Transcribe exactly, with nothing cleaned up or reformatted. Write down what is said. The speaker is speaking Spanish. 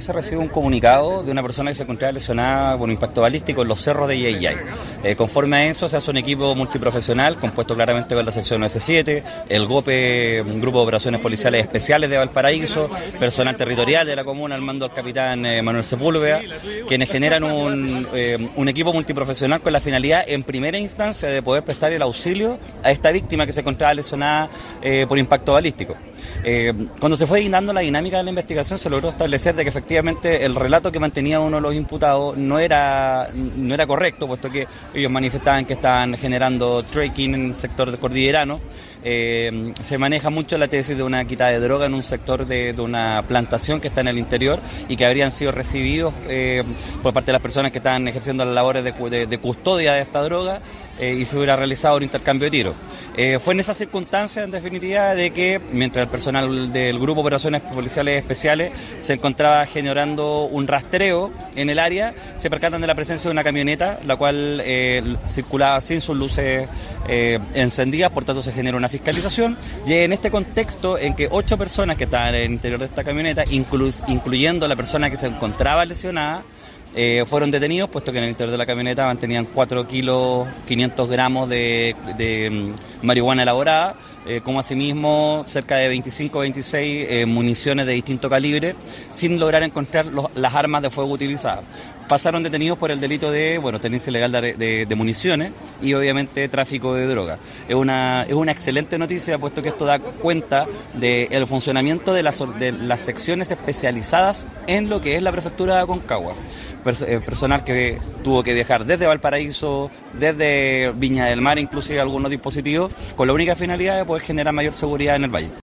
se recibe un comunicado de una persona que se encontraba lesionada por un impacto balístico en los cerros de Yayay. Eh, conforme a eso se hace un equipo multiprofesional compuesto claramente con la sección S siete, el GOPE, un grupo de operaciones policiales especiales de Valparaíso, personal territorial de la comuna al mando del capitán eh, Manuel Sepúlveda, quienes generan un, eh, un equipo multiprofesional con la finalidad en primera instancia de poder prestar el auxilio a esta víctima que se encontraba lesionada eh, por impacto balístico. Eh, cuando se fue dando la dinámica de la investigación se logró establecer de que efectivamente el relato que mantenía uno de los imputados no era, no era correcto, puesto que ellos manifestaban que estaban generando trekking en el sector cordillerano. Eh, se maneja mucho la tesis de una quita de droga en un sector de, de una plantación que está en el interior y que habrían sido recibidos eh, por parte de las personas que estaban ejerciendo las labores de, de, de custodia de esta droga. Eh, y se hubiera realizado un intercambio de tiros. Eh, fue en esa circunstancia, en definitiva, de que mientras el personal del Grupo de Operaciones Policiales Especiales se encontraba generando un rastreo en el área, se percatan de la presencia de una camioneta, la cual eh, circulaba sin sus luces eh, encendidas, por tanto se genera una fiscalización, y en este contexto en que ocho personas que estaban en el interior de esta camioneta, inclu incluyendo la persona que se encontraba lesionada, Eh, fueron detenidos, puesto que en el interior de la camioneta mantenían cuatro kilos quinientos gramos de, de um, marihuana elaborada, eh, como asimismo cerca de veinticinco o veintiséis eh, municiones de distinto calibre, sin lograr encontrar los, las armas de fuego utilizadas. Pasaron detenidos por el delito de, bueno, tenencia ilegal de, de, de municiones y obviamente tráfico de droga. Es una, es una excelente noticia, puesto que esto da cuenta del funcionamiento de las, de las secciones especializadas en lo que es la prefectura de Aconcagua. Pers eh, personal que tuvo que viajar desde Valparaíso, desde Viña del Mar, inclusive algunos dispositivos, con la única finalidad de poder generar mayor seguridad en el valle.